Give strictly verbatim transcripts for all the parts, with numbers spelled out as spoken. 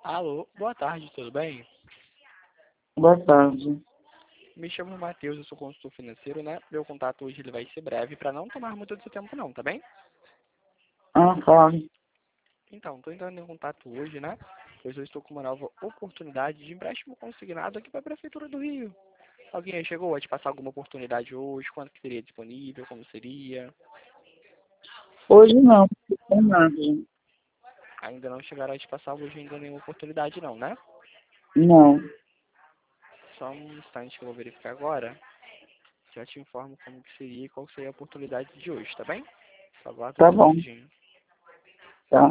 Alô, boa tarde, tudo bem? Boa tarde. Me chamo Matheus, eu sou consultor financeiro, né? Meu contato hoje ele vai ser breve para não tomar muito do seu tempo não, tá bem? Ah, fale. Então, estou entrando em contato hoje, né? Pois eu estou com uma nova oportunidade de empréstimo consignado aqui para a Prefeitura do Rio. Alguém aí chegou a te passar alguma oportunidade hoje? Quando que seria disponível? Como seria? Hoje não, não tem nada. Ainda não chegaram a te passar hoje ainda nenhuma oportunidade não, né? Não, Só um instante que eu vou verificar agora. Já te informo como que seria e qual seria a oportunidade de hoje, tá bem? Só aguarda tá só um bom, segundinho. tá?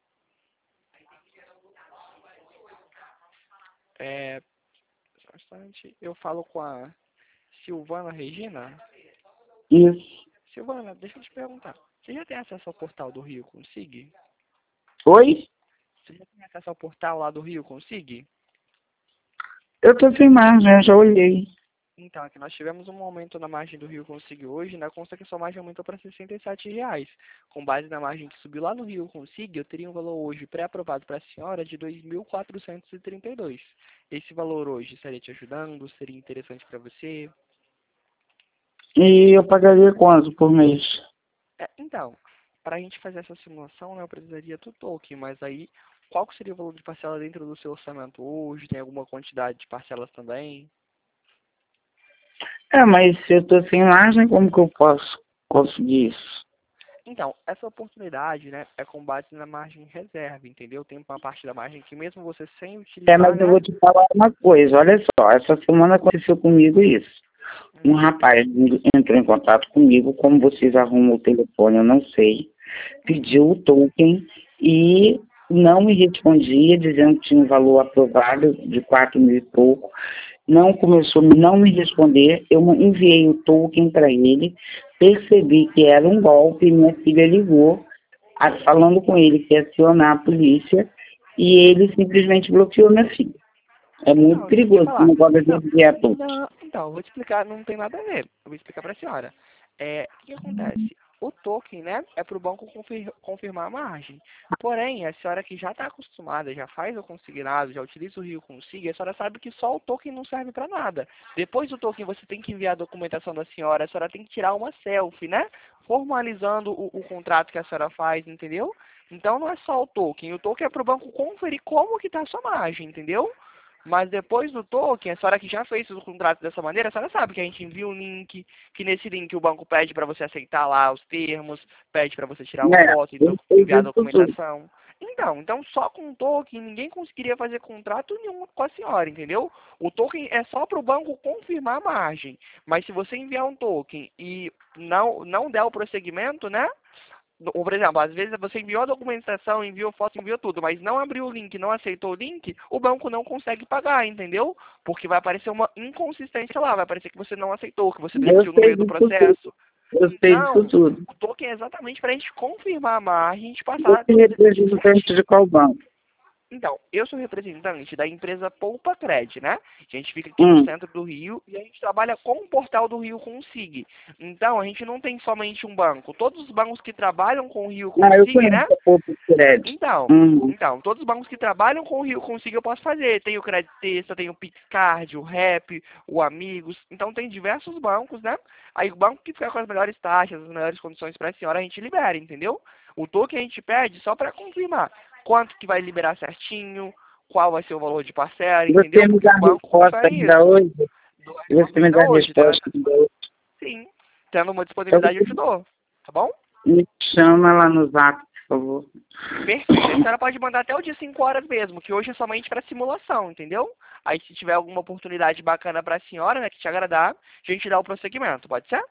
É, só um instante. Eu falo com a Silvana Regina. Isso. Silvana, deixa eu te perguntar. Você já tem acesso ao portal do Rio Consig? Oi? Você já tem acesso ao portal lá do Rio Consig? Eu tô sem margem, eu já olhei. Então, aqui nós tivemos um aumento na margem do Rio Consig hoje, na consta que a sua margem aumentou para sessenta e sete reais. Com base na margem que subiu lá no Rio Consig, eu teria um valor hoje pré-aprovado para a senhora de dois mil quatrocentos e trinta e dois. Esse valor hoje estaria te ajudando? Seria interessante para você? E eu pagaria quanto por mês? É, então, para a gente fazer essa simulação, né, eu precisaria do token, mas aí, qual que seria o valor de parcela dentro do seu orçamento hoje? Tem alguma quantidade de parcelas também? É, mas se eu tô sem margem, como que eu posso conseguir isso? Então, essa oportunidade, né, é com base na margem reserva, entendeu? Tem uma parte da margem que mesmo você sem É, utilizar, mas eu né? vou te falar uma coisa, olha só, essa semana aconteceu comigo isso. Um Hum, rapaz entrou em contato comigo, como vocês arrumam o telefone, eu não sei. uhum. Pediu o token e não me respondia, dizendo que tinha um valor aprovado de quatro mil e pouco. Não começou a não me responder. Eu enviei o token para ele, percebi que era um golpe, minha filha ligou, a- falando com ele que ia acionar a polícia, e ele simplesmente bloqueou minha filha. É muito Então, deixa eu te perigoso esse falar. negócio de Não, enviar token. não, então, eu vou te explicar, não tem nada a ver. Eu vou explicar para a senhora. É, o que acontece? O token, né, é para o banco confir- confirmar a margem. Porém, a senhora que já está acostumada, já faz o consignado, já utiliza o Rio Consig, a senhora sabe que só o token não serve para nada. Depois do token, você tem que enviar a documentação da senhora, a senhora tem que tirar uma selfie, né, formalizando o, o contrato que a senhora faz, entendeu? Então, não é só o token. O token é para o banco conferir como que está a sua margem, entendeu? Mas depois do token, a senhora que já fez o contrato dessa maneira, a senhora sabe que a gente envia um link, que nesse link o banco pede para você aceitar lá os termos, pede para você tirar uma É, foto, então ele fez enviar a isso tudo. documentação. Então, então só com o token ninguém conseguiria fazer contrato nenhum com a senhora, entendeu? O token é só para o banco confirmar a margem. Mas se você enviar um token e não, não der o prosseguimento, né? Ou, por exemplo, às vezes você enviou a documentação, enviou foto, enviou tudo, mas não abriu o link, não aceitou o link, o banco não consegue pagar, entendeu? Porque vai aparecer uma inconsistência lá, vai aparecer que você não aceitou, que você Eu desistiu no sei meio do disso tudo. processo. Eu sei disso Então, tudo. o token é exatamente para a gente confirmar a margem, a gente passar Você é tudo direitinho, representante certinho. de qual banco? Então, eu sou representante da empresa Poupa Cred, né? A gente fica aqui no Hum. centro do Rio e a gente trabalha com o portal do Rio Consig. Então, a gente não tem somente um banco. Todos os bancos que trabalham com o Rio Ah, eu Consig, conheço né? a Poupa Crédito. Então, Uhum. então, todos os bancos que trabalham com o Rio Consig eu posso fazer. Tem o Creditesta, tem o Pixcard, o Rap, o Amigos. Então tem diversos bancos, né? Aí o banco que ficar com as melhores taxas, as melhores condições para a senhora, a gente libera, entendeu? O token a gente pede só para confirmar quanto que vai liberar certinho, qual vai ser o valor de parcela, Você entendeu? me Porque dá o a banco resposta confere ainda isso. hoje? Dou a Você resposta me ainda dá a hoje, tendo resposta essa... ainda hoje? Sim, tendo uma Então disponibilidade eu te você dou, tá bom? me chama lá no zap, por favor. Perfeito. A senhora pode mandar até o dia cinco horas mesmo, que hoje é somente para simulação, entendeu? Aí se tiver alguma oportunidade bacana para a senhora, né, que te agradar, a gente dá o prosseguimento, pode ser?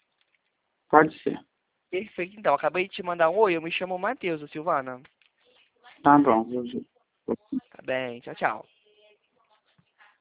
Pode ser. Perfeito, então. Acabei de te mandar um oi, eu me chamo Matheus, Silvana. Tá bom, vou ver. Tá bem, tchau, tchau.